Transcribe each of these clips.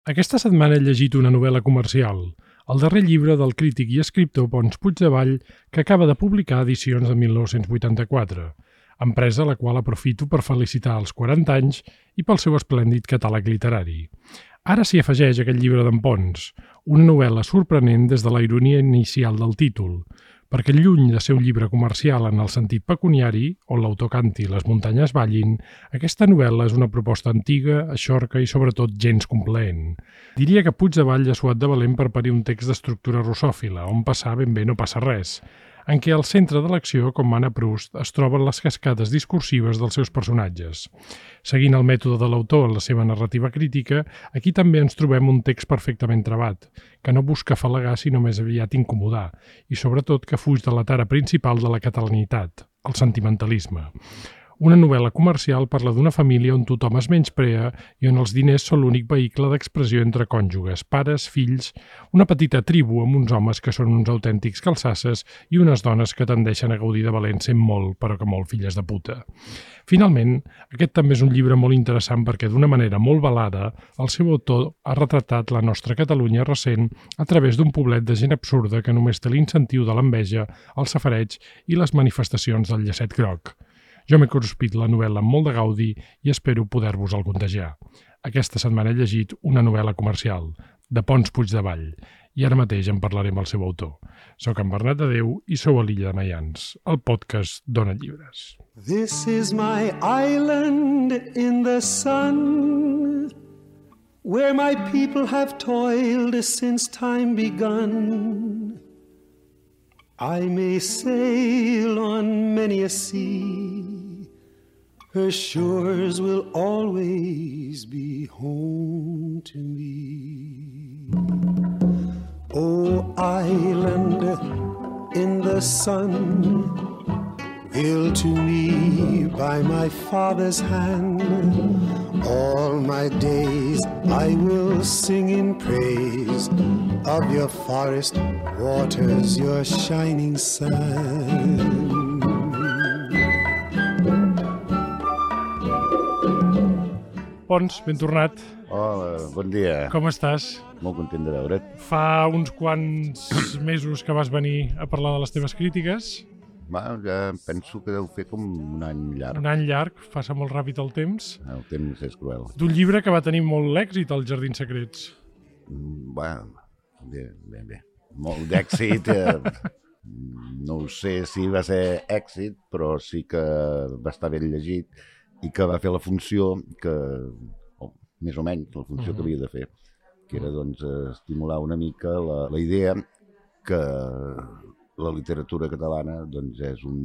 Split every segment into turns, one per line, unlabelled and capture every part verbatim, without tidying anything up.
Aquesta setmana he llegit una novel·la comercial, el darrer llibre del crític i escriptor Pons Puigdevall, que acaba de publicar edicions de mil nou-cents vuitanta-quatre, empresa a la qual aprofito per felicitar els quaranta anys i pel seu esplèndid catàleg literari. Ara s'hi afegeix aquest llibre d'en Pons, una novel·la sorprenent des de la ironia inicial del títol, perquè lluny de ser un llibre comercial en el sentit pecuniari, on l'autor canti les muntanyes ballin, aquesta novel·la és una proposta antiga, eixorca i sobretot gens complaent. Diria que Puigdevall ha suat de valent per parir un text d'estructura russòfila, on passar ben bé no passa res, en què al centre de l'acció, com mana Proust, es troben les cascades discursives dels seus personatges. Seguint el mètode de l'autor en la seva narrativa crítica, aquí també ens trobem un text perfectament travat, que no busca afalagar sinó més aviat incomodar, i sobretot que fuig de la tara principal de la catalanitat, el sentimentalisme. Una novel·la comercial parla d'una família on tothom es menysprea i on els diners són l'únic vehicle d'expressió entre cònjuges, pares, fills, una petita tribu amb uns homes que són uns autèntics calçasses i unes dones que tendeixen a gaudir de valent sent molt, però que molt filles de puta. Finalment, aquest també és un llibre molt interessant perquè d'una manera molt velada el seu autor ha retratat la nostra Catalunya recent a través d'un poblet de gent absurda que només té l'incentiu de l'enveja, el safareig i les manifestacions del llacet groc. Jo m'he cruspit la novel·la amb molt de gaudi i espero poder-vos-el contagiar. Aquesta setmana he llegit una novel·la comercial, de Pons Puigdevall, i ara mateix en parlaré amb el seu autor. Soc en Bernat de Déu i sou a l'Illa de Maians, el podcast Dona Llibres.
This is my island in the sun, where my people have toiled since time begun. I may sail on many a sea, her shores will always be home to me. Oh, island in the sun, built to me by my father's hand, all my days I will sing in praise of your forest waters, your shining sun.
Pons, ben tornat.
Hola, bon dia.
Com estàs?
Molt content de veure't.
Fa uns quants mesos que vas venir a parlar de les teves crítiques.
Va, ja penso que deu fer com un any llarg.
Un any llarg, passa molt ràpid el temps.
El temps és cruel.
D'un llibre que va tenir molt l'èxit, Els Jardins Secrets.
Mm, Bueno, bé, bé, bé. Molt d'èxit. Eh, no ho sé si va ser èxit, però sí que va estar ben llegit i que va fer la funció que, o més o menys, la funció uh-huh. que havia de fer, que era doncs estimular una mica la, la idea que la literatura catalana doncs, és un,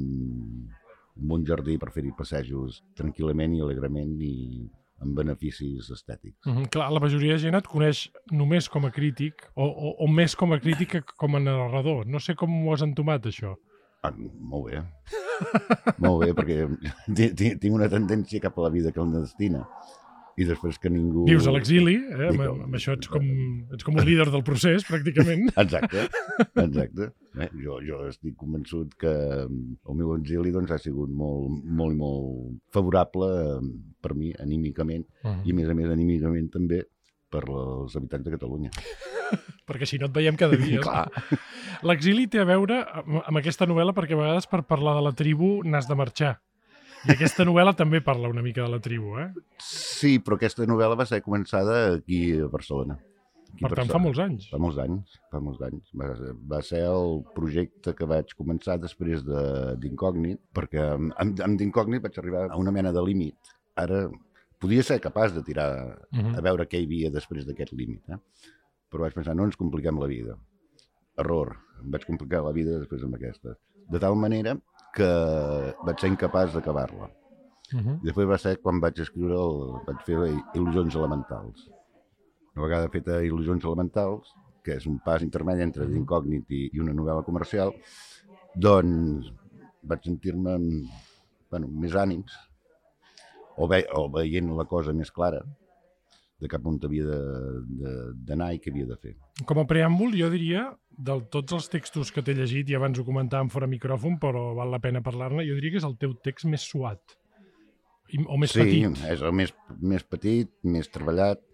un bon jardí per fer-hi passejos tranquil·lament i alegrement i amb beneficis estètics.
Mm-hmm. Clar, la majoria de gent et coneix només com a crític o, o, o més com a crític que com a narrador. No sé com ho has entomat, això.
Ah, molt bé. Molt bé, perquè tinc una tendència cap a la vida clandestina. I després que ningú...
Vius a l'exili, eh? Amb, amb això ets com, ets com un líder del procés, pràcticament.
Exacte, exacte. Eh, jo, jo estic convençut que el meu exili doncs, ha sigut molt, molt, molt favorable per mi, anímicament, uh-huh. i a més a més anímicament també per als habitants de Catalunya.
Perquè si no et veiem cada dia.
Clar.
L'exili té a veure amb, amb aquesta novel·la perquè a vegades per parlar de la tribu n'has de marxar. I aquesta novel·la també parla una mica de la tribu, eh?
Sí, però aquesta novel·la va ser començada aquí a Barcelona. Aquí
per tant, fa molts anys.
Fa molts anys, fa molts anys. Va, va ser el projecte que vaig començar després d'Incògnit, perquè amb, amb d'Incògnit vaig arribar a una mena de límit. Ara podia ser capaç de tirar uh-huh. a veure què hi havia després d'aquest límit, eh? Però vaig pensar, no ens compliquem la vida. Error, em vaig complicar la vida després amb aquesta. De tal manera que vaig ser incapaç d'acabar-la. Uh-huh. I després va ser quan vaig escriure, el, vaig fer Il·lusions elementals. Una vegada feta Il·lusions elementals, que és un pas intermedi entre uh-huh. d'Incògnit i, i una novel·la comercial, doncs vaig sentir-me bueno, més ànims, o, ve, o veient la cosa més clara, de cap on havia d'anar i què havia de fer.
Com a preàmbul, jo diria, de tots els textos que t'he llegit, i abans ho comentàvem fora micròfon, però val la pena parlar-ne, jo diria que és el teu text més suat, o més
sí,
petit.
Sí, és el més, més petit, més treballat,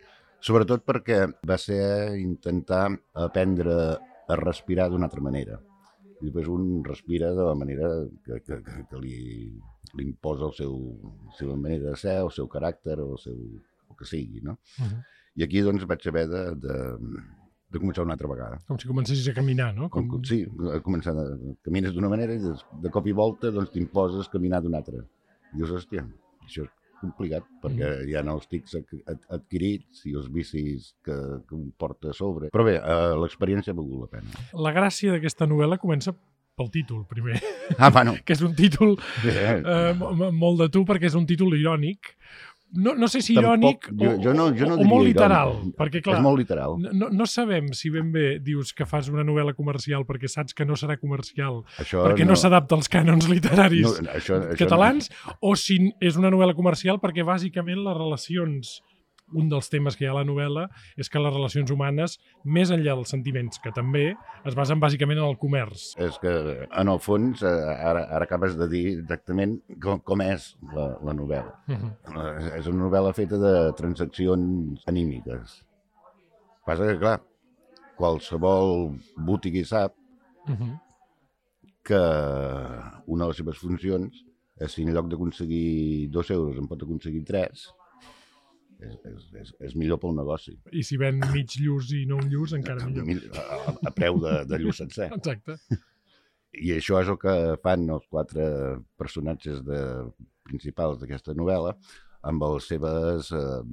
Sobretot perquè va ser intentar aprendre a respirar d'una altra manera. I després un respira de la manera que, que, que, que li, li imposa el seu, la seva manera de ser, el seu caràcter, o el seu, el que sigui, no? Uh-huh. I aquí doncs vaig haver de, de, de començar una altra vegada.
Com si comencessis a caminar, no? Com...
Com, sí, començar de, camines d'una manera i de, de cop i volta doncs t'imposes caminar d'una altra. I dius, hòstia, això és complicat, perquè mm. hi ha els tics adquirits i els vicis que, que un porta a sobre. Però bé, eh, l'experiència ha valgut la pena.
La gràcia d'aquesta novel·la comença pel títol, primer.
Ah, bueno.
Que és un títol eh, molt de tu, perquè és un títol irònic. No, no sé si irònic Tampoc, jo, jo no, jo no o, o molt literal, irònic. Perquè clar,
és molt literal.
No, no sabem si ben bé dius que fas una novel·la comercial perquè saps que no serà comercial, això perquè no, no s'adapta als cànons literaris no, això, això catalans, no. O si és una novel·la comercial perquè bàsicament les relacions, un dels temes que hi ha a la novel·la és que les relacions humanes, més enllà dels sentiments, que també es basen bàsicament en el comerç.
És que, en el fons, ara, ara acabes de dir exactament com, com és la, la novel·la. Uh-huh. És una novel·la feta de transaccions anímiques. Passa que, clar, qualsevol botiguer sap uh-huh. que una de les seves funcions és si en lloc d'aconseguir dos euros en pot aconseguir tres, És, és, és, és millor pel negoci.
I si ven mig lluç i no un lluç, encara millor.
A, a, a preu de, de lluç sencer.
Exacte.
I això és el que fan els quatre personatges de, principals d'aquesta novel·la amb les seves eh,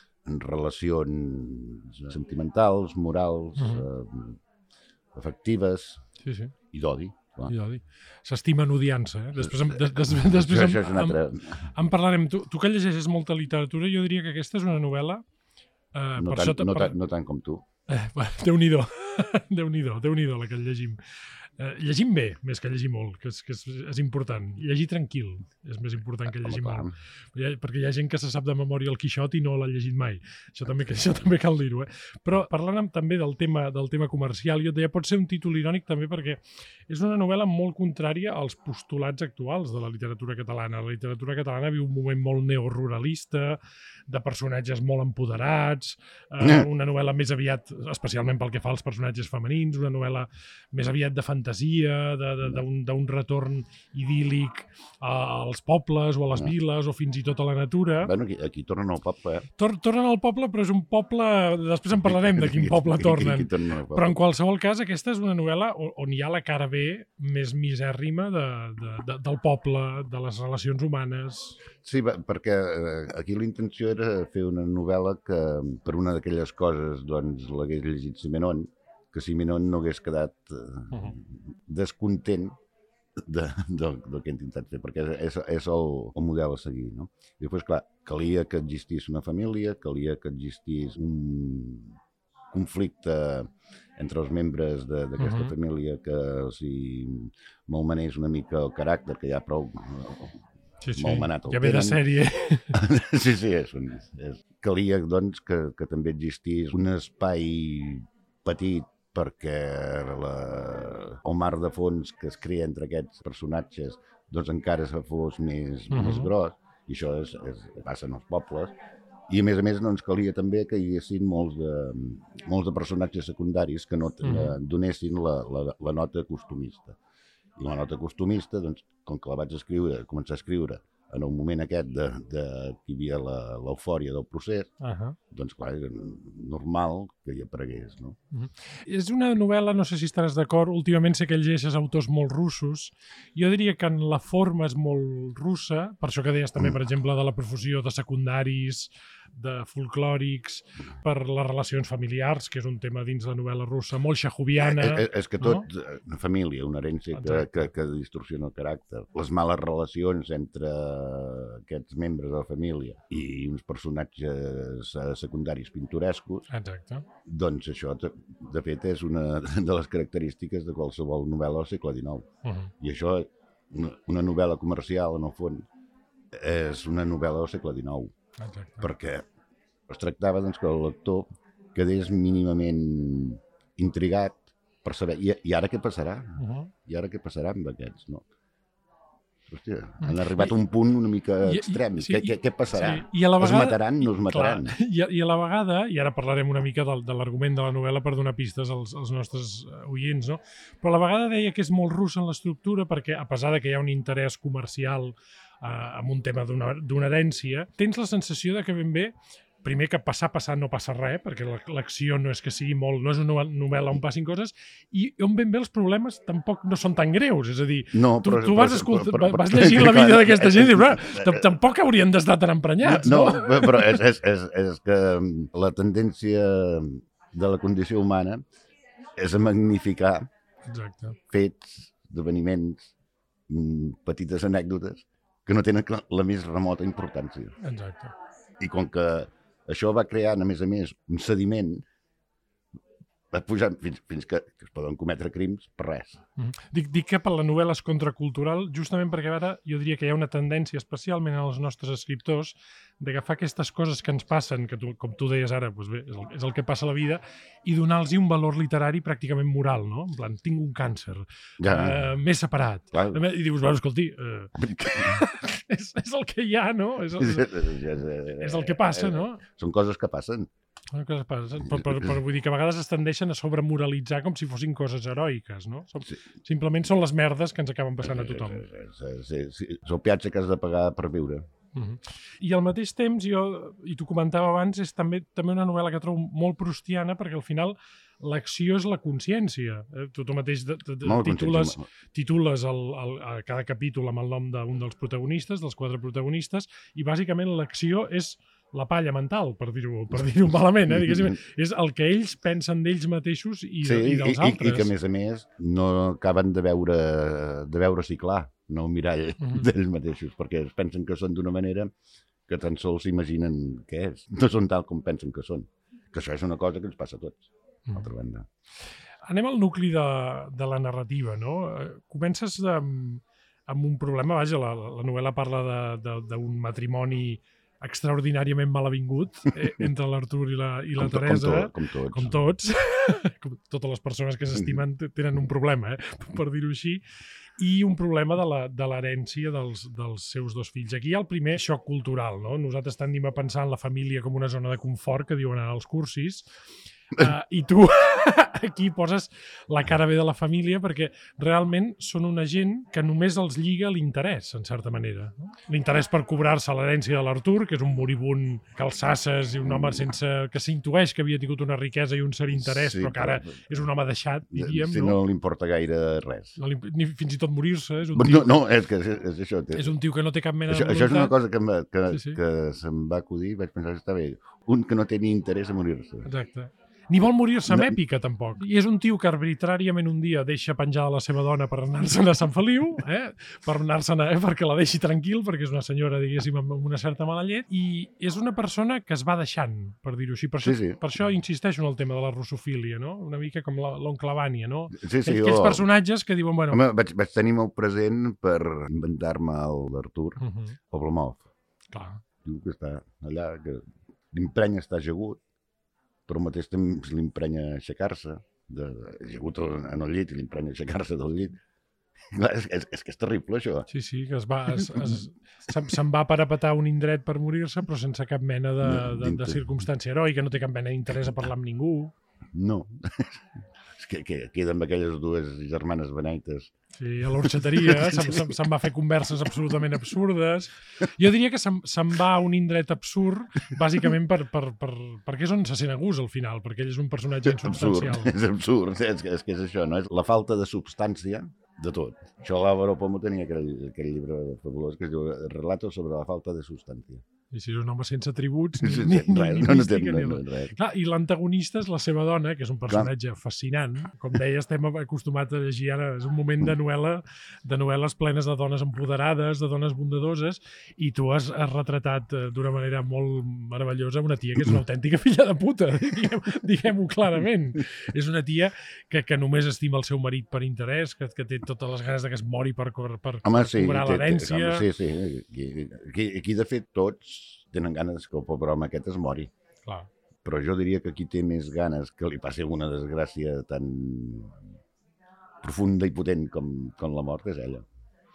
relacions sentimentals, morals, uh-huh. eh, afectives
sí, sí.
i d'odi.
S'estimen odiant-se. Eh? Després, em, des, des, després
això, això
em,
altra...
em, em parlarem. Tu, tu que llegeixes molta literatura, jo diria que aquesta és una novel·la... Eh,
no,
per
tant,
sota,
no,
per...
tant, no tant com tu.
Eh, Déu-n'hi-do. Déu-n'hi-do, Déu-n'hi-do la que llegim. Eh, llegim bé, més que llegir molt, que és, que és, és important. Llegir tranquil és més important que llegir molt. Ha, perquè hi ha gent que se sap de memòria el Quixot i no l'ha llegit mai. Això també, això també cal dir-ho. Eh? Però parlant també del tema, del tema comercial, jo et deia, pot ser un títol irònic també perquè és una novel·la molt contrària als postulats actuals de la literatura catalana. La literatura catalana viu un moment molt neoruralista, de personatges molt empoderats, eh, una novel·la més aviat, especialment pel que fa als personatges femenins, una novel·la més aviat de fantasia, d'un retorn idíl·lic als pobles o a les viles o fins i tot a la natura.
Bueno, aquí, aquí tornen al poble. Eh?
Tor tornen al poble, però és un poble... Després en parlarem de quin poble tornen. Però en qualsevol cas, aquesta és una novel·la on hi ha la cara B més misèrrima de, de, de, del poble, de les relacions humanes.
Sí, perquè aquí la intenció era fer una novel·la que per una d'aquelles coses doncs l'hagués llegit Simenon, que Simenon no hagués quedat eh, uh-huh. descontent de, de, del que he intentat fer, perquè és, és el, el model a seguir. No? I després, clar, calia que existís una família, calia que existís un conflicte entre els membres d'aquesta uh-huh. família que els hi malmenés una mica el caràcter, que ja prou...
Sí, sí.
Malmenat el
ja ve de sèrie.
sí, sí, és, és. Calia, doncs, que, que també existís un espai petit perquè la, el mar de fons que es crea entre aquests personatges doncs encara se fos més, uh-huh. més gros, i això és, és, passa en els pobles. I a més a més doncs, calia també que hi haguessin molts de, molts de personatges secundaris que no uh-huh. donessin la, la, la nota costumista. I la nota costumista, doncs, com que la vaig escriure, començar a escriure en el moment aquest de, de que hi havia l'eufòria del procés, uh-huh. doncs clar, era normal que hi aparegués, no?
Uh-huh. És una novel·la, no sé si estaràs d'acord, últimament sé que llegeixes autors molt russos, jo diria que en la forma és molt russa, per això que deies també, per exemple, de la profusió de secundaris, de folclòrics, per les relacions familiars, que és un tema dins la novel·la russa, molt xajoviana.
És, és que tot, no? Una família, una herència que, que, que distorsiona el caràcter. Les males relacions entre aquests membres de la família i uns personatges secundaris pintorescos.
Exacte.
Doncs això, de fet, és una de les característiques de qualsevol novel·la del segle dinou. Uh-huh. I això, una novel·la comercial, en el fons, és una novel·la del segle dinou. Exacte. Perquè es tractava doncs, que el lector quedés mínimament intrigat per saber, i, i ara què passarà? Uh-huh. I ara què passarà amb aquests, no? hòstia, han arribat a un punt una mica
I- i-
extrem.
sí,
Què, què, què passarà?
Sí. I a la vegada,
es mataran? No es mataran?
Clar, i, a, I a la vegada, i ara parlarem una mica del, de l'argument de la novel·la per donar pistes als, als nostres oients, no? Però a la vegada deia que és molt rus en l'estructura perquè, a pesar de que hi ha un interès comercial eh, amb un tema d'una d'una herència, tens la sensació de que ben bé primer que passar, passar no passa res, perquè l'acció no és que sigui molt, no és una novel·la on passin coses, i on ben bé els problemes tampoc no són tan greus, és a dir,
no,
tu,
però,
tu vas,
però,
escoltar,
però, però,
vas llegir la vida d'aquesta gent i dius,
però,
tampoc haurien d'estar tan emprenyats,
no?
No,
no però és, és, és, és que la tendència de la condició humana és a magnificar
Exacte.
fets, esdeveniments, petites anècdotes que no tenen la més remota importància.
Exacte.
I com que això va creant, a més a més, un sediment, va pujant fins, fins que, que es poden cometre crims per res.
Mm. Dic, dic que per la novel·la és contracultural justament perquè ara jo diria que hi ha una tendència, especialment als nostres escriptors, d'agafar aquestes coses que ens passen, que tu, com tu deies ara, doncs bé, és, el, és el que passa a la vida, i donar-los un valor literari pràcticament moral, no? En plan, tinc un càncer,
Ja.
uh, m'he separat.
Clar.
I dius, bueno, escolti, uh, és, és el que hi ha, no? És el, és el que passa, no?
Són coses que passen.
Són coses que passen. Per, per, per, vull dir que a vegades es tendeixen a sobremoralitzar com si fossin coses heroiques, no? Som,
Sí.
Simplement són les merdes que ens acaben passant a tothom.
Sí, sí, és el peatge que has de pagar per viure.
Uh-huh. I al mateix temps, jo, i t'ho comentava abans, és també també una novel·la que trobo molt prustiana perquè al final l'acció és la consciència. Eh? Tu, tu mateix de, de, de,
Molt
titules,
consciència.
titules el, el, a cada capítol amb el nom d'un dels protagonistes, dels quatre protagonistes, i bàsicament l'acció és la palla mental, per dir-ho per dir-ho malament, eh? Diguéssim, és el que ells pensen d'ells mateixos i,
Sí,
i dels
i,
altres.
i que a més a més no acaben de veure, de veure-s'hi clar, no el mirall
Mhm.
d'ells mateixos, perquè es pensen que són d'una manera que tan sols s'imaginen què és. No són tal com pensen que són. Que això és una cosa que ens passa a tots, d'altra banda.
Anem al nucli de, de la narrativa, no? Eh, Comences amb, amb un problema, vaja, la, la novel·la parla de- de- d'un matrimoni extraordinàriament malavingut eh, entre l'Artur i la, i la
Com, to-
Teresa,
com, to, com tots.
com tots, com totes les persones que s'estimen t- tenen un problema, eh, per dir-ho així, i un problema de la- de l'herència dels, dels seus dos fills. Aquí hi ha el primer xoc cultural, no? Nosaltres tendim a pensar en la família com una zona de confort, que diuen als cursis, uh, i tu aquí poses la cara bé de la família perquè realment són una gent que només els lliga l'interès, en certa manera. No? L'interès per cobrar-se l'herència de l'Artur, que és un moribund calçasses i un home sense que s'intueix que havia tingut una riquesa i un cert interès,
Sí,
però que ara
però-
és un home deixat, diríem.
Si
no?
no li importa gaire res.
No li, ni fins i tot morir-se. És un
No,
tio,
no, és que és, és això. té-
és un tio que no té cap mena
Això,
de
això és una
voluntat.
cosa que, em va- que,
Sí, sí.
que se'm va acudir, vaig pensar que està bé. Un que no té ni interès a morir-se.
Exacte. Ni vol morir-se amb
No.
èpica, tampoc. I és un tio que arbitràriament un dia deixa penjada la seva dona per anar-se'n a Sant Feliu, eh? per anar-se'n a, eh? perquè la deixi tranquil, perquè és una senyora, diguéssim, amb una certa mala llet, i és una persona que es va deixant, per dir-ho així. Per això,
Sí, sí.
per això insisteixo en el tema de la russofília, no? Una mica com la- l'oncle Vània, no?
Sí, sí,
Aquells
jo-
personatges que diuen, bueno...
Home, vaig, vaig tenir molt present per inventar-me el d'Artur,
Uh -huh,
Oblomov.
clar.
Diu que està allà, que l'imprenya estar ajagut, però al mateix temps l'imprenya aixecar-se, de, ajagut en el llit i l'imprenya aixecar-se del llit. Clar, és, és, és que és terrible, això.
Sí, sí, que es va, es, es, se'n se'n va parapetar a un indret per morir-se, però sense cap mena de,
No,
de, de
dintre-
circumstància heroica, no té cap mena d'interès a parlar amb ningú.
No. És que, que queda amb aquelles dues germanes beneites.
Sí, a l'orxateria se'n se, se'n va fer converses absolutament absurdes. Jo diria que se'n se va a un indret absurd, bàsicament per, per, per, perquè és on se sent a gust al final, perquè ell és un personatge
És absurd,
insubstancial.
és absurd. És, que- és que és això, no? És la falta de substància de tot. Això l'Àlvaro Pomo tenia aquell, aquell llibre fabulós que es diu Relatos sobre la falta de substància.
I si és un home sense atributs, ni,
Sí,
ni,
sí,
ni,
res,
ni
no, no té
mística, ni
no,
res.
no, res.
Clar, i l'antagonista és la seva dona, que és un personatge fascinant. Com deia, estem acostumats a llegir ara, és un moment de novel·la, de novel·les plenes de dones empoderades, de dones bondadoses, i tu has, has retratat eh, d'una manera molt meravellosa una tia que és una autèntica filla de puta, diguem- diguem-ho clarament. És una tia que, que només estima el seu marit per interès, que, que té totes les ganes de que es mori per, per, per
Home, sí,
cobrar
té- té-
l'herència.
home, sí, sí. Aquí, aquí, aquí, de fet, tots tenen ganes que el pobre home aquest es mori.
Clar.
Però jo diria que qui té més ganes que li passi una desgràcia tan profunda i potent com, com la mort és ella.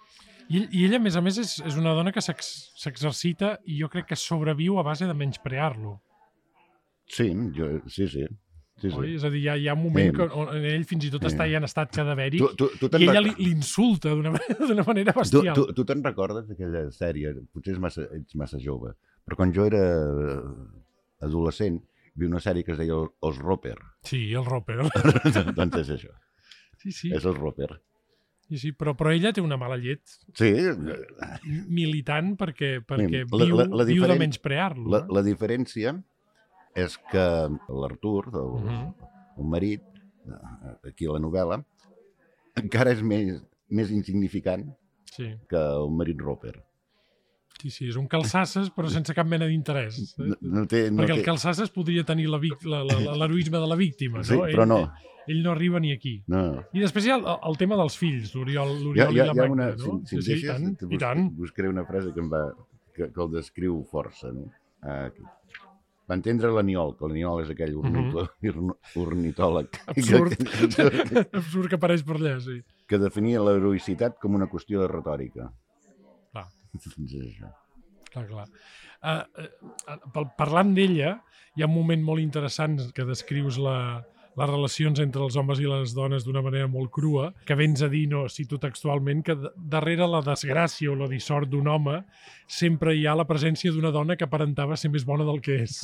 I, I ella, a més a més, és, és una dona que s'exercita i jo crec que sobreviu a base de menysprear-lo.
Sí, jo, sí, sí. Sí, sí.
Oi? És a dir, hi ha, hi ha un moment
sí.
que on ell fins i tot sí. està ja en estat cadavèric
tu, tu, tu
i ella l'insulta d'una manera, manera bestial.
Tu, tu, tu te'n recordes d'aquella sèrie? Potser ets massa, ets massa jove, però quan jo era adolescent vi una sèrie que es deia Els Roper.
Sí, el Roper.
Doncs és això.
Sí, sí.
És el Roper.
Sí, sí, però, però ella té una mala llet.
Sí.
Militant perquè, perquè
la,
viu,
la, la
viu de menysprear-lo.
La, la diferència és que l'Artur, el, uh -huh. el marit, aquí a la novel·la, encara és més, més insignificant
sí.
que el marit Roper.
Sí, sí, és un calçasses però sense cap mena d'interès. Eh?
No, no té, no
perquè
té...
el calçasses podria tenir l'heroisme de la víctima.
Sí,
no?
però
ell,
no.
Ell, ell no arriba ni aquí.
No.
I després hi ha el, el tema dels fills, l'Oriol
ja, ja,
i la Magda.
Una,
no?
Si, si
sí, sí,
deixes,
tant,
bus,
i tant.
buscaré una frase que, em va, que, que el descriu força. No? Ah, aquí. Va entendre l'Aniol, que l'Aniol és aquell ornitò, uh -huh. ornitòleg.
Absurd. Que, Absurd que apareix per allà, sí.
Que definia l'heroïcitat com una qüestió de retòrica.
Clar.
És això.
Clar, clar. Uh, uh, parlant d'ella, hi ha un moment molt interessant que descrius la, les relacions entre els homes i les dones d'una manera molt crua, que vens a dir, no cito textualment, que darrere la desgràcia o la dissort d'un home sempre hi ha la presència d'una dona que aparentava ser més bona del que és.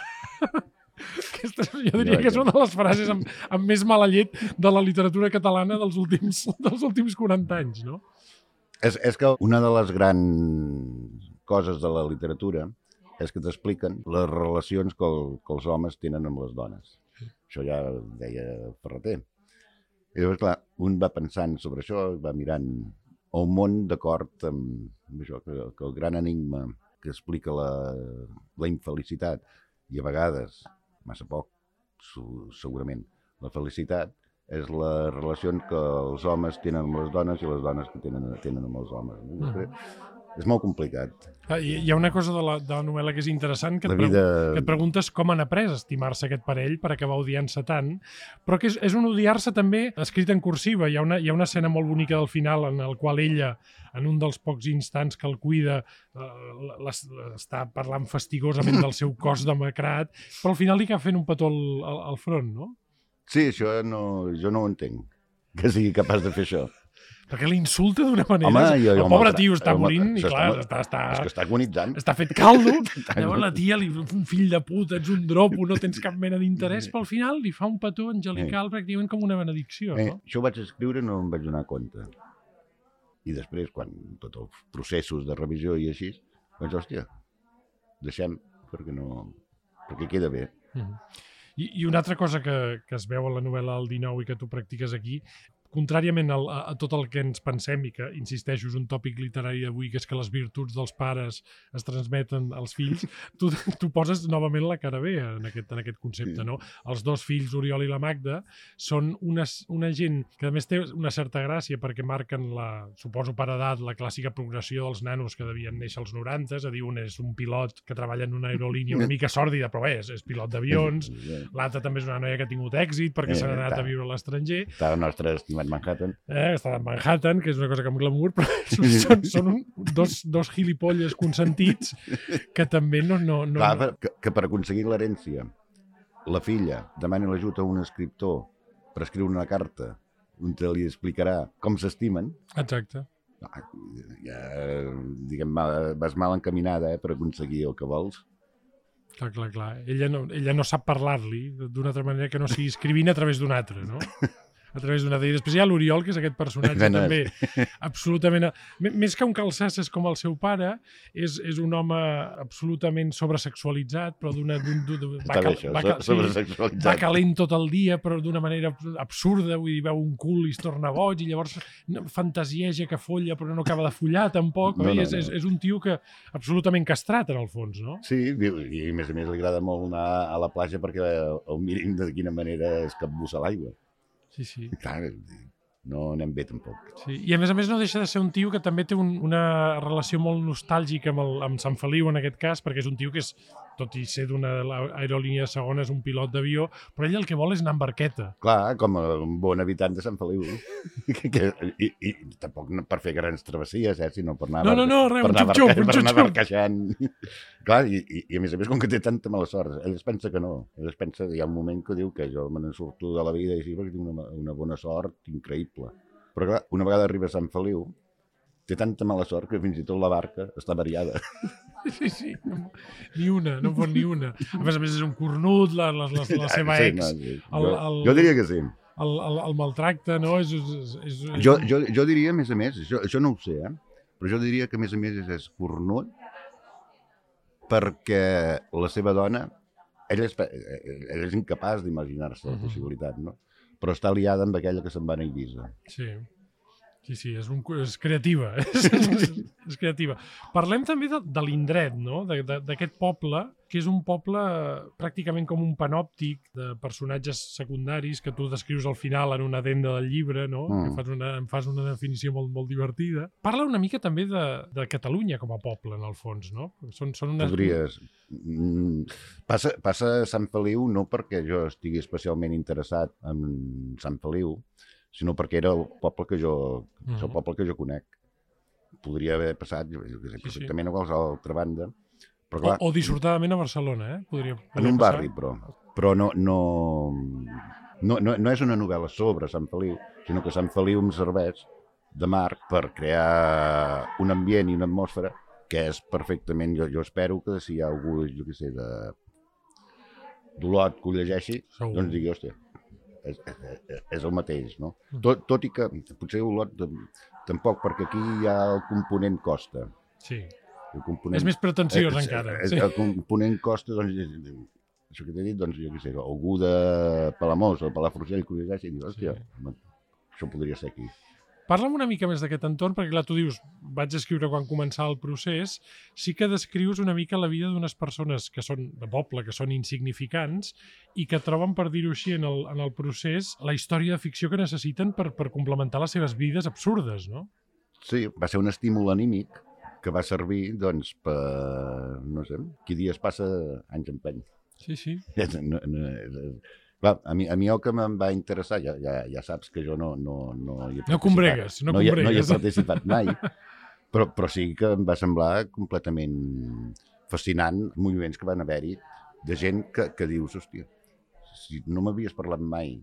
Aquesta, jo diria que és una de les frases amb, amb més mala llet de la literatura catalana dels últims, dels últims quaranta anys, no?
És, és que una de les grans coses de la literatura és que t'expliquen les relacions que, el, que els homes tenen amb les dones. Sí. Això ja deia Ferreter. I llavors, clar, un va pensant sobre això, va mirant el món d'acord amb això, que, que el gran enigma que explica la, la infelicitat i a vegades, massa poc, segurament, la felicitat és les relacions que els homes tenen amb les dones i les dones que tenen, tenen amb els homes. Mm. És molt complicat.
Hi ha una cosa de la, de la novel·la que és interessant, que et,
vida...
que et preguntes com han après a estimar-se aquest parell per acabar odiant-se tant, però que és, és un odiar-se també escrit en cursiva. Hi ha, una, hi ha una escena molt bonica del final en el qual ella, en un dels pocs instants que el cuida, eh, està parlant fastigosament del seu cos demacrat, però al final li acaba fent un petó al, al, al front, no?
Sí, això no, jo no ho entenc, que sigui capaç de fer això.
Perquè l'insulta d'una manera...
Home, jo, jo,
el pobre
altre,
tio està
home,
morint i, clar,
està,
està, està,
és que està agonitzant.
Està fet caldo. Llavors la tia, li, un fill de puta, ets un dropo, no tens cap mena d'interès, però al final li fa un petó angelical eh. pràcticament com una benedicció.
Eh,
no?
Això ho vaig escriure i no em vaig donar compte. I després, quan tots els processos de revisió i així, doncs, hòstia, deixem, perquè no... perquè queda bé.
Mm-hmm. I, I una altra cosa que, que es veu a la novel·la El dinou i que tu practiques aquí, contràriament a, a tot el que ens pensem i que, insisteixo, és un tòpic literari d'avui, que és que les virtuts dels pares es transmeten als fills, tu, tu poses novament la cara bé en aquest, en aquest concepte, no? Els dos fills, Oriol i la Magda, són una, una gent que a més té una certa gràcia perquè marquen la, suposo per edat, la clàssica progressió dels nanos que devien néixer als noranta, és a dir, un és un pilot que treballa en una aerolínia una mica sòrdida, però bé, és, és pilot d'avions, l'altre també és una noia que ha tingut èxit perquè se n'ha anat a viure a l'estranger.
Està el nostre estimat Manhattan.
Eh, està a Manhattan, que és una cosa que amb glamour, però són, són un, dos, dos gilipolles consentits que també no... no, no...
Clar, que, que per aconseguir l'herència la filla demana l'ajut a un escriptor per escriure una carta on te li explicarà com s'estimen.
Exacte.
Ja, diguem, vas mal encaminada eh, per aconseguir el que vols.
Clar, clar, clar. Ella no, ella no sap parlar-li d'una altra manera que no sigui escrivint a través d'un altre, no? A través d'una... I després hi ha l'Oriol, que és aquest personatge també absolutament... Més que un calçasses com el seu pare, és, és un home absolutament sobresexualitzat, però d'una...
Va, cal, això, va, sobresexualitzat.
Sí, va calent tot el dia, però d'una manera absurda, vull dir, veu un cul i es torna boig, i llavors fantasieja que folla, però no acaba de follar, tampoc. No, no, és, no. És, és un tio que absolutament castrat, en el fons, no?
Sí, i a més a més li agrada molt anar a la platja perquè el mirin de quina manera es capbussa l'aigua.
Sí, sí.
Clar, no anem bé tampoc.
Sí. I a més a més no deixa de ser un tio que també té un, una relació molt nostàlgica amb, el, amb Sant Feliu en aquest cas, perquè és un tio que és tot i ser d'una aerolínia segona, és un pilot d'avió, però ell el que vol és anar amb barqueta.
Clar, com un bon habitant de Sant Feliu. que, que, i, I tampoc no per fer grans travessies, eh, sinó per anar,
no, no, no, res,
per
un
anar,
xup-xup,
barca,
un
per anar
xup-xup.
barquejant. Clar, i, i, i a més a més, com que té tanta mala sort, ell es pensa que no. Ell es pensa, hi ha un moment que diu que jo me n'en surto de la vida i així perquè tinc una, una bona sort increïble. Però clar, una vegada arriba a Sant Feliu, té tanta mala sort que fins i tot la barca està variada.
Sí, sí, no, ni una, no fot ni una. A més a més és un cornut, la, la, la, la seva
sí,
ex,
no, sí.
el,
jo,
el,
jo diria que sí.
el, el, el maltracte, no? És, és, és, és...
Jo, jo, jo diria, a més a més, això, això no ho sé, eh? Però jo diria que a més a més és cornut perquè la seva dona, ell és, ell és incapaç d'imaginar-se la possibilitat, no? Però està liada amb aquella que se'n va a Eivissa.
Sí. Sí, sí, és, un, és creativa. és, és creativa. Parlem també de, de l'indret, no? D'aquest poble, que és un poble pràcticament com un panòptic de personatges secundaris que tu descrius al final en una addenda del llibre, no? Mm. Que fas una, em fas una definició molt, molt divertida. Parla una mica també de, de Catalunya com a poble, en el fons, no? Són, són unes...
Podries... Passa, passa a Sant Feliu no perquè jo estigui especialment interessat en Sant Feliu, sinó perquè era el poble que jo, mm. és el poble que jo conec. Podria haver passat, jo què sé, perfectament sí, sí. a qualsevol altra banda. Però, clar,
o, o dissortadament a Barcelona, eh? Podria, podria
en un
passar.
barri, però. Però no, no, no, no, no és una novel·la sobre Sant Feliu, sinó que Sant Feliu em serveix de marc per crear un ambient i una atmosfera que és perfectament... Jo, jo espero que si hi ha algú, jo què sé, de d'Olot que ho llegeixi, Segur. doncs digui, hòstia, És, és, és el mateix, no? Tot, tot i que potser Olot tampoc, perquè aquí hi ha el component costa.
Sí.
El component,
és més pretensiós
és,
encara.
És,
sí.
El component costa, doncs, això que t'he dit, doncs, jo què sé, algú de Palamós o Palafrugell que ho llegeixi i diu, hòstia, sí. això podria ser aquí.
Parla'm una mica més d'aquest entorn, perquè clar, tu dius, vaig escriure quan començava el procés, sí que descrius una mica la vida d'unes persones que són de poble, que són insignificants, i que troben, per dir-ho així, en el, en el procés, la història de ficció que necessiten per, per complementar les seves vides absurdes, no?
Sí, va ser un estímul anímic que va servir, doncs, per, no sé, qui dies passa, anys empeny.
Sí, sí.
No, no, Clar, a mi, a mi el que em va interessar, ja, ja, ja saps que jo no, no, no hi he participat.
No combregues, no,
no
combregues.
Hi, no hi he participat mai, però, però sí que em va semblar completament fascinant moviments que van haver-hi de gent que, que dius, hòstia, si no m'havies parlat mai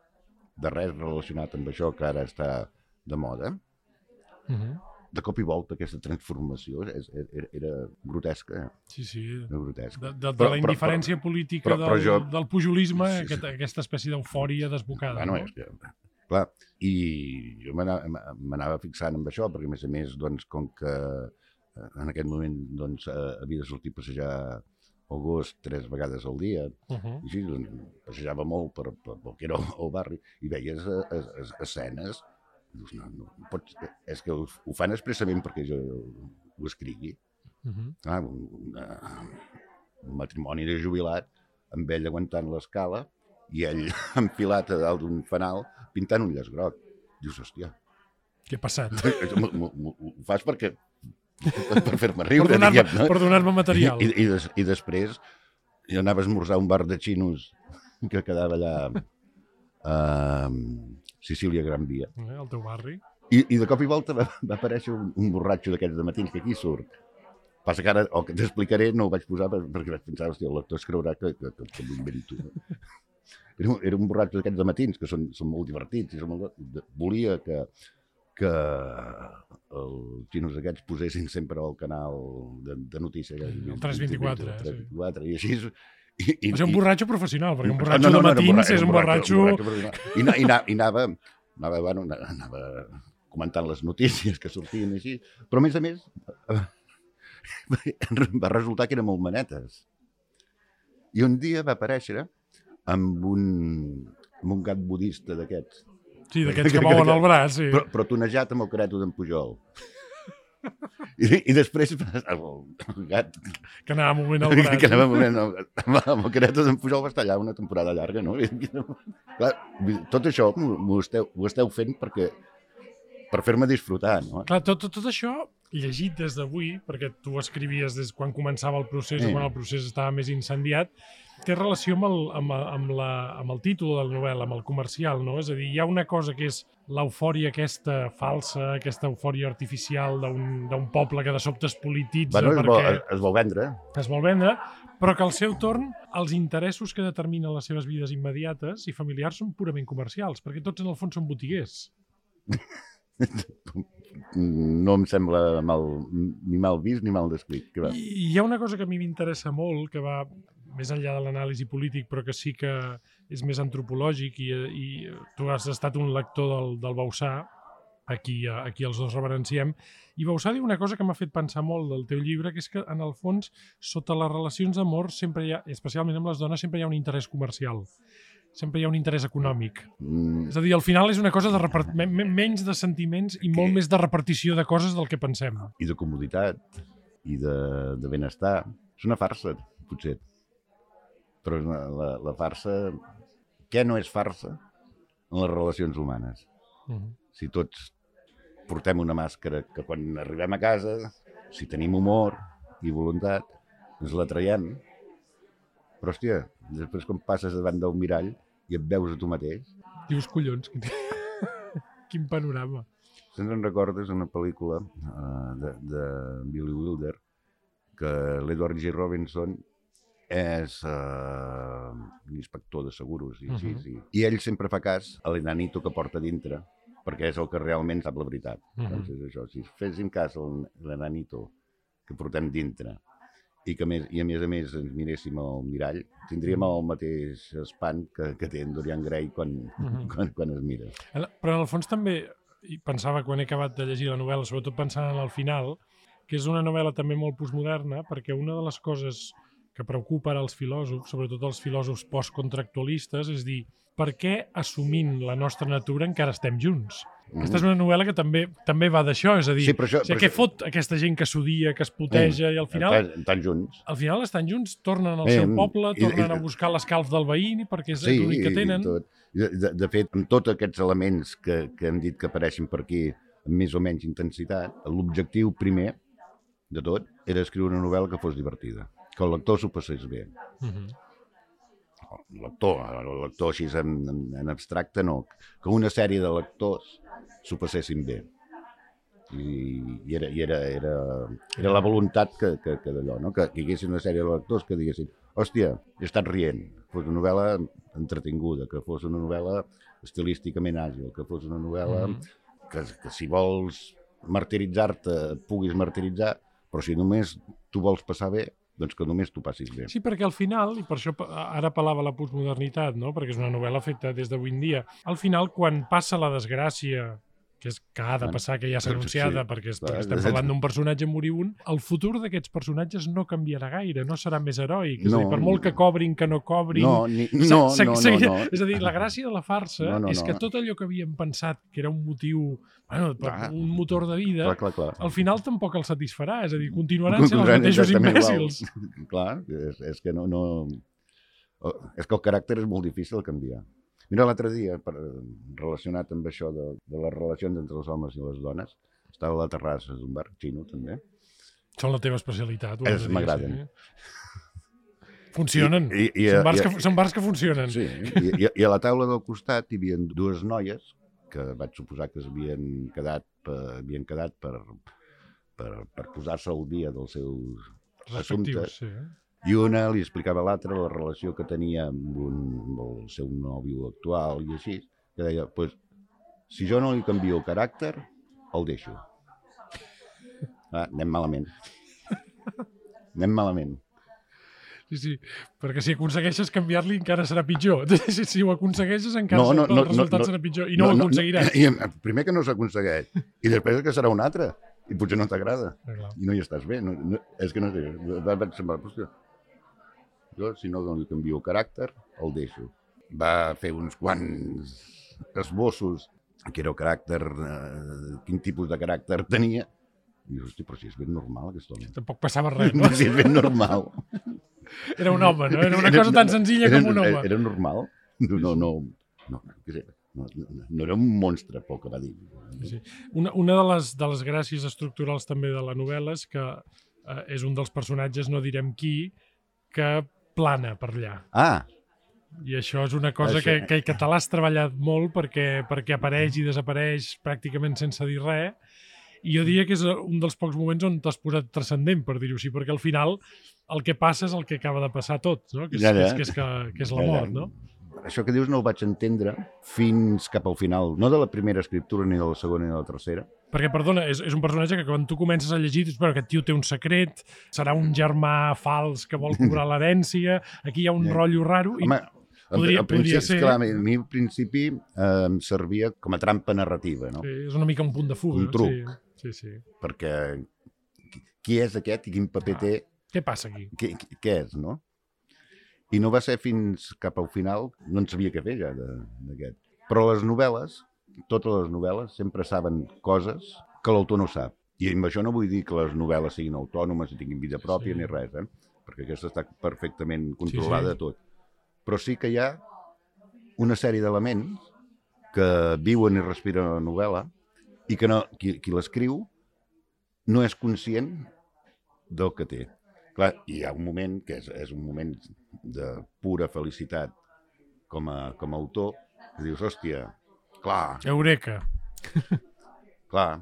de res relacionat amb això que ara està de moda, uh-huh. de cop i volta aquesta transformació era, era grotesca.
Sí, sí.
Era grotesca.
De, de, de la indiferència però, política però, però, però del, jo... del pujolisme, sí, sí. Aquesta, aquesta espècie d'eufòria desbocada.
Bueno,
no?
és que, clar, i jo m'anava fixant amb això, perquè a més a més, doncs, com que en aquest moment doncs, havia de sortir a passejar al gos tres vegades al dia, uh-huh. i així, doncs, passejava molt per, per, per que era el barri, i veies escenes. No, no, pots, és que ho, ho fan expressament perquè jo ho escrigui. Uh-huh. Ah, un, una, un matrimoni de jubilat amb ell aguantant l'escala i ell enfilat a dalt d'un fanal pintant un llaç groc. Dius, hòstia.
Què ha passat?
Ho fas perquè per fer-me riure,
per donar-me,
diguem, no?
Per donar-me material.
I, i, des, I després jo anava a esmorzar a un bar de xinos que quedava allà a Sicília Gran Via.
Eh, el teu barri.
I, i de cop i volta va, va aparèixer un, un borratxo d'aquests de matins que aquí surt. Passa que ara, el que t'explicaré no ho vaig posar perquè vaig pensar, hòstia, el lector es creurà que, que, que, que m'ho invento. Era un, era un borratxo d'aquests de matins que són, són molt divertits. I són molt, volia que, que els xinos aquests posessin sempre al canal de, de notícies.
El tres vint-i-quatre.
tres vint-i-quatre, i així...
I, i, és un borratxo professional, perquè un borratxo no, no, no, de matins no, és un borratxo... Un borratxo, un borratxo
I, I, i anava, anava, bueno, anava comentant les notícies que sortien així, però a més a més va resultar que eren molt manetes. I un dia va aparèixer amb un, amb un gat budista d'aquests.
Sí, d'aquests que mouen el braç, sí.
Però, però tonejat amb el careto d'en Pujol. I, i després el, el gat
que anava movent el braç
que anava movent el, amb el careto d'en Pujol va estar allà una temporada llarga, no? Clar, tot això m'ho esteu, ho esteu fent perquè per fer-me disfrutar, no?
Clar, tot, tot, tot això llegit des d'avui, perquè tu escrivies des quan començava el procés
Sí.
o quan el procés estava més incendiat, té relació amb el, amb, amb, la, amb el títol de la novel·la, amb el comercial, no? És a dir, hi ha una cosa que és l'eufòria aquesta falsa, aquesta eufòria artificial d'un d'un poble que de sobte es polititza
Bueno, es,
perquè
vol, es, es vol vendre.
es vol vendre, però que al seu torn els interessos que determinen les seves vides immediates i familiars són purament comercials, perquè tots en el fons són botiguers.
No em sembla mal, ni mal vist ni mal descrit. Que va.
I hi ha una cosa que a mi m'interessa molt, que va més enllà de l'anàlisi polític, però que sí que és més antropològic, i, i tu has estat un lector del, del Bauçà, aquí, aquí els dos reverenciem, i Bauçà diu una cosa que m'ha fet pensar molt del teu llibre, que és que, en el fons, sota les relacions d'amor, sempre hi ha, especialment amb les dones, sempre hi ha un interès comercial. Sempre hi ha un interès econòmic.
Mm,
És a dir, al final és una cosa de repart... menys de sentiments i molt més de repartició de coses del que pensem.
I de comoditat, i de, de benestar. És una farsa, potser. Però és una, la, la farsa... Què no és farsa en les relacions humanes?
Uh-huh.
Si tots portem una màscara que quan arribem a casa, si tenim humor i voluntat, ens la traiem. Però, hòstia, després quan passes davant del mirall i et veus a tu mateix...
Dius, collons, quin, quin panorama.
Se'n en recordes una pel·lícula uh, de, de Billy Wilder que l'Edward G. Robinson és uh, un inspector de seguros i, així,
Uh-huh.
i, i ell sempre fa cas a l'enanito que porta dintre perquè és el que realment sap la veritat.
Uh-huh.
Doncs és això, si féssim cas a l'enanito que portem dintre i que més, i a més a més ens miréssim al mirall, tindríem el mateix espant que, que té en Dorian Gray quan,
Uh-huh.
quan, quan es mira.
Però en el fons també, i pensava quan he acabat de llegir la novel·la, sobretot pensant en el final, que és una novel·la també molt postmoderna, perquè una de les coses que preocupa ara els filòsofs, sobretot els filòsofs postcontractualistes, és dir, per què assumint la nostra natura encara estem junts? Mm-hmm. Aquesta és una novel·la que també també va d'això, és a dir,
Sí, però això-
o sigui,
però
què
això-
fot aquesta gent que s'odia, que es puteja, i al final,
Estan, estan junts.
al final estan junts, tornen al
Eh,
seu poble,
i-
tornen
i-
a buscar l'escalf del veí, perquè és
Sí,
l'únic que
i
tenen.
tot. De, de, de fet, amb tots aquests elements que, que hem dit que apareixen per aquí amb més o menys intensitat, l'objectiu primer de tot era escriure una novel·la que fos divertida, que el lector s'ho passés bé.
Uh-huh.
El lector, el lector així en, en, en abstracte no, que una sèrie de lectors s'ho passessin bé. I, i, era, i era, era, era la voluntat que, que, que d'allò, no? que, que hi haguessin una sèrie de lectors que diguessin hòstia, he estat rient, que fos una novel·la entretinguda, que fos una novel·la estilísticament àgil, que fos una novel·la
Mhm.
que, que si vols martiritzar-te, puguis martiritzar, però si només tu vols passar bé, doncs que només tu passis bé.
Sí, perquè al final, i per això pa- ara apel·lava a la postmodernitat, no? Perquè és una novel·la feta des d'avui en dia, al final, quan passa la desgràcia, que és que ha de passar, que ja s'ha
Sí,
anunciada, perquè, és,
clar.
perquè estem parlant d'un personatge moribund, el futur d'aquests personatges no canviarà gaire, no serà més heroic. És a dir,
No,
per molt que cobrin, que no cobrin...
No, ni,
se-
no,
se-
no,
se-
no, no.
És a dir, la gràcia de la farsa
No, no,
és
no.
que tot allò que havíem pensat que era un motiu, bueno, per
Clar.
un motor de vida,
Clar, clar, clar.
al final tampoc el satisfarà. És a dir, continuaran sent els
Continuaran
mateixos
exactament
imbècils.
igual. Clar, és, és que no, no... És que el caràcter és molt difícil de canviar. Mira, l'altre dia, per, relacionat amb això de, de les relacions entre els homes i les dones, estava a la terrassa d'un bar xino, també.
Són la teva especialitat. ho
És,
has de dir,
m'agraden.
sí. Funcionen.
I- i- i-
són, bars
i-
que, són bars que funcionen.
Sí, i, i, i a la taula del costat hi havia dues noies que vaig suposar que s'havien quedat, per, havien quedat per, per, per posar-se al dia dels seus
Respectius,
assumptes.
sí. eh?
I una li explicava a l'altra la relació que tenia amb, un, amb el seu nòvio actual i així, que deia, pues, si jo no li canvio el caràcter, el deixo. Ah, anem malament. Anem malament.
Sí, sí, perquè si aconsegueixes canviar-li encara serà pitjor. Si, si ho aconsegueixes encara
No, no,
el
no,
resultat
no,
serà pitjor. I no, ho aconseguiràs.
I, primer que no s'aconsegueix, i després que serà un altre, i potser no t'agrada,
Ah, clar.
i no hi estàs bé. No, no, és que no sé, va, vaig semblar, hòstia, jo si no li canvio el caràcter, el deixo. Va fer uns quants esbossos, que era el caràcter, eh, quin tipus de caràcter tenia, i dius, hòstia, però si és ben normal aquest home.
Tampoc passava res, no?
Si és ben normal.
Era un home, no? Era una cosa tan senzilla
era,
com un home.
Era normal. No, no, no, no, què sé, No, no, no era un monstre, pel que va dir.
Sí. Una, una de, les, de les gràcies estructurals també de la novel·la és que eh, és un dels personatges, no direm qui, que plana per allà.
Ah!
I això és una cosa
Això...
que, que, que te l'has treballat molt perquè, perquè apareix i desapareix pràcticament sense dir res. I jo diria que és un dels pocs moments on t'has posat transcendent, per dir-ho així, perquè al final el que passa és el que acaba de passar tot, no? Que és, ja, ja. Que és, que és, que, que és la mort, no?
Això que dius no ho vaig entendre fins cap al final, no de la primera escriptura, ni de la segona, ni de la tercera. Perquè,
perdona, és, és un personatge que quan tu comences a llegir, dius, bueno, aquest tio té un secret, serà un germà fals que vol cobrar l'herència, aquí hi ha un ja. rotllo raro... I... Home, podria,
al podria ser... Clar, a mi al principi eh, em servia com a trampa narrativa, no?
Sí, és una mica un punt de fuga.
Un truc.
Sí, sí, sí.
Perquè qui és aquest i quin paper ah, té...
Què passa aquí?
Què, què és, no? I no va ser fins cap al final, no en sabia què fer ja d'aquest. Però les novel·les, totes les novel·les, sempre saben coses que l'autor no sap. I amb això no vull dir que les novel·les siguin autònomes i tinguin vida pròpia sí. ni res, eh? Perquè aquesta està perfectament controlada sí, sí. tot. Però sí que hi ha una sèrie d'elements que viuen i respiren a la novel·la i que no, qui, qui l'escriu no és conscient del que té. Clar, hi ha un moment que és, és un moment de pura felicitat com a, com a autor, que dius, hòstia, clar...
Eureka!
Clar,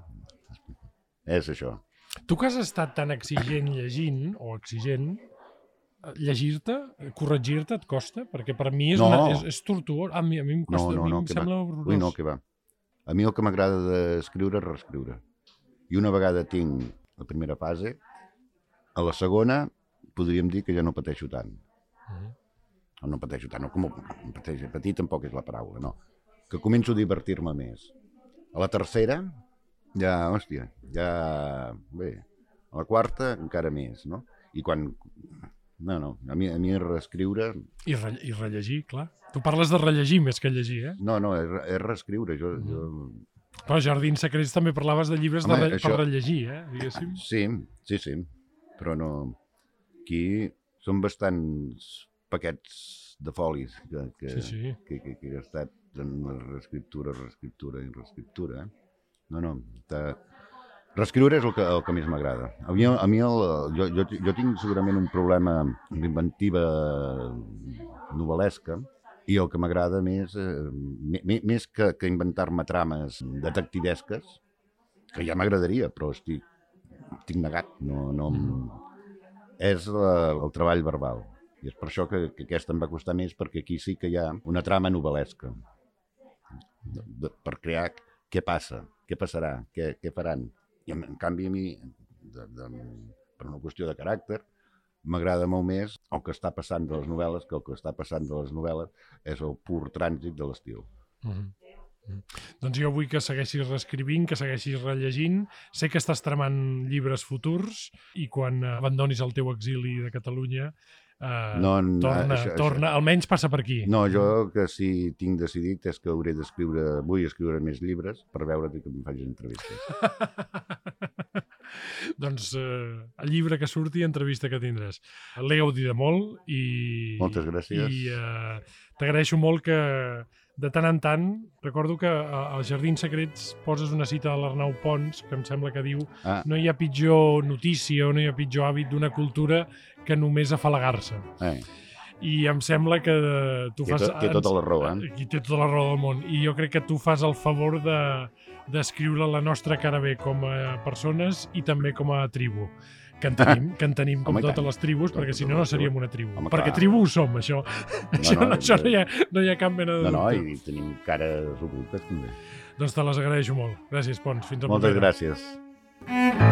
és això.
Tu que has estat tan exigent llegint, o exigent, llegir-te, corregir-te et costa? Perquè per mi és,
no.
una, és, és tortuós. A mi, a mi em costa,
no, no,
a mi
no,
em sembla
va.
horrorós.
Ui, no, que va. A mi el que m'agrada d'escriure és reescriure. I una vegada tinc la primera fase, a la segona podríem dir que ja no pateixo tant. Uh-huh. O no pateixo tant, no, com pateixo, patir tampoc és la paraula, no. Que començo a divertir-me més. A la tercera, ja, hòstia, ja... Bé, a la quarta encara més, no? I quan... No, no, a mi, a mi reescriure...
I, re, I rellegir, clar. Tu parles de rellegir més que llegir, eh?
No, no, és, és reescriure. Jo, uh-huh. jo...
Però Jardins secrets també parlaves de llibres Home, de re, això... per rellegir, eh? Diguéssim.
Sí, sí, sí. Però no... Aquí són bastants paquets de folis que, que,
sí, sí.
que, que, que he estat en reescriptura, reescriptura i reescriptura. Eh? No, no, reescriure és el que, el que més m'agrada. A mi, a mi el, jo, jo, jo tinc segurament un problema d'inventiva novel·lesca i el que m'agrada més, eh, més que, que inventar-me trames detectivesques, que ja m'agradaria, però estic, estic negat, no... no mm. és la, el treball verbal. I és per això que, que aquesta em va costar més, perquè aquí sí que hi ha una trama novel·lesca. De, de, per crear què passa, què passarà, què, què faran. I en, en canvi a mi, de, de, per una qüestió de caràcter, m'agrada molt més el que està passant de les novel·les, que el que està passant de les novel·les és el pur trànsit de l'estil.
Mm-hmm. Doncs jo vull que segueixis reescrivint, que segueixis rellegint. Sé que estàs tramant llibres futurs i quan abandonis el teu exili de Catalunya eh, no, no, torna, això, torna això. Almenys passa per aquí.
No, jo que si tinc decidit és que hauré d'escriure, vull escriure més llibres per veure que em facin entrevistes.
Doncs eh, el llibre que surti, entrevista que tindràs. L'he gaudit molt i...
Moltes gràcies.
I eh, t'agraeixo molt que de tant en tant, recordo que als Jardins Secrets poses una cita de l'Arnau Pons, que em sembla que diu ah. no hi ha pitjor notícia o no hi ha pitjor hàbit d'una cultura que només afalagar-se. Eh. I em sembla que tu fas...
Té, té tota la raó, eh?
I té tota la raó del món. I jo crec que tu fas el favor de d'escriure la nostra cara bé com a persones i també com a tribu. Que en tenim, que en tenim com Home, totes les tribus, tot, perquè si no no seríem una tribu. Home, perquè clar. Tribu ho som, això. No, això, no, això no, hi ha, no hi ha cap mena de
no,
dubte.
No, i tenim cares ocultes també.
Doncs te les agraeixo molt. Gràcies, Pons. Fins a
Moltes gràcies.